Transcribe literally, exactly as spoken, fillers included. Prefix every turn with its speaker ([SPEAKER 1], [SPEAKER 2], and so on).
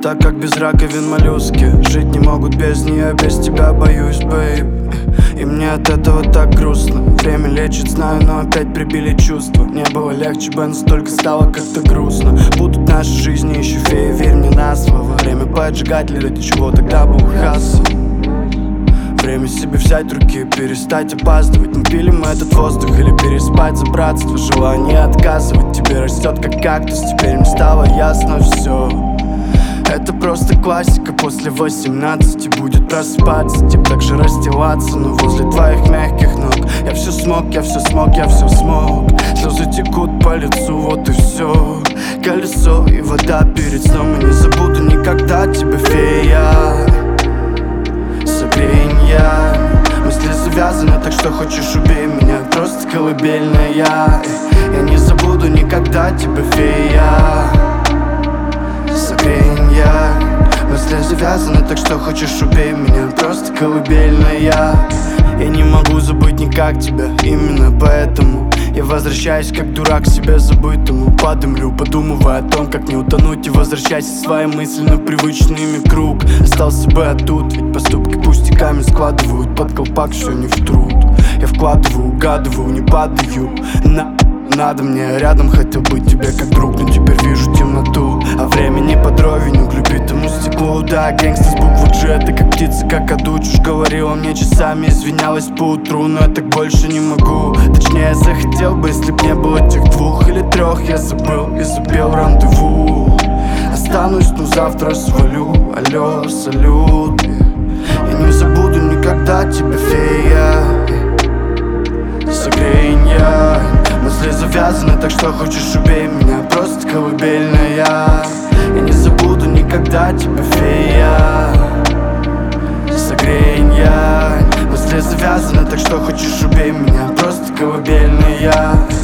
[SPEAKER 1] так как без раковин моллюски. Жить не могут без нее, без тебя боюсь, бэйб. И мне от этого так грустно. Время лечит, знаю, но опять прибили чувства. Не было легче бы, настолько стало как-то грустно. Будут наши жизни еще феи, верь мне на слово. Время поджигать ли ради чего тогда был хасл. Время себе взять в руки, перестать опаздывать. Не пили мы этот воздух или переспать за братство. Желание отказывать тебе растет как кактус. Теперь мне стало ясно все. Это просто классика, после восемнадцати будет просыпаться, типа так же расстилаться, но возле твоих мягких ног. Я все смог, я все смог, я все смог. Слезы текут по лицу, вот и все. Колесо и вода перед сном. И не забуду никогда тебя, фея. Согрей меня. Мысли завязаны, так что хочешь убей меня. Просто колыбельная. Я не забуду никогда тебя, фея. Согрей меня. Мысли завязаны, так что хочешь убей меня. Просто колыбельная. Я не могу забыть никак тебя. Именно поэтому я возвращаюсь как дурак к себе забытому. Подымлю, подумывая о том, как не утонуть. И возвращайся в свои мысли на привычный ими круг. Остался бы я тут, ведь поступки пустяками складывают под колпак все не в труд. Я вкладываю, угадываю, не падаю на... Надо мне рядом, хотел быть тебе как друг, но теперь вижу темноту. А время не по дровеню, к любитому стеклу. Да, гэнгста с буквы G, ты как птица, как одуч. Уж говорила мне часами, извинялась поутру, но я так больше не могу. Точнее, я захотел бы, если б не было тех двух или трех. Я забыл и запел рандеву. Останусь, но завтра свалю. Алло, салют. Я не забуду никогда тебя, фея. Согрей меня. Мысли завязаны, так что хочешь убей меня. Просто колыбельная. Я не забуду никогда тебя, фея. Согрей меня. Мысли завязаны, так что хочешь убей меня. Просто колыбельная.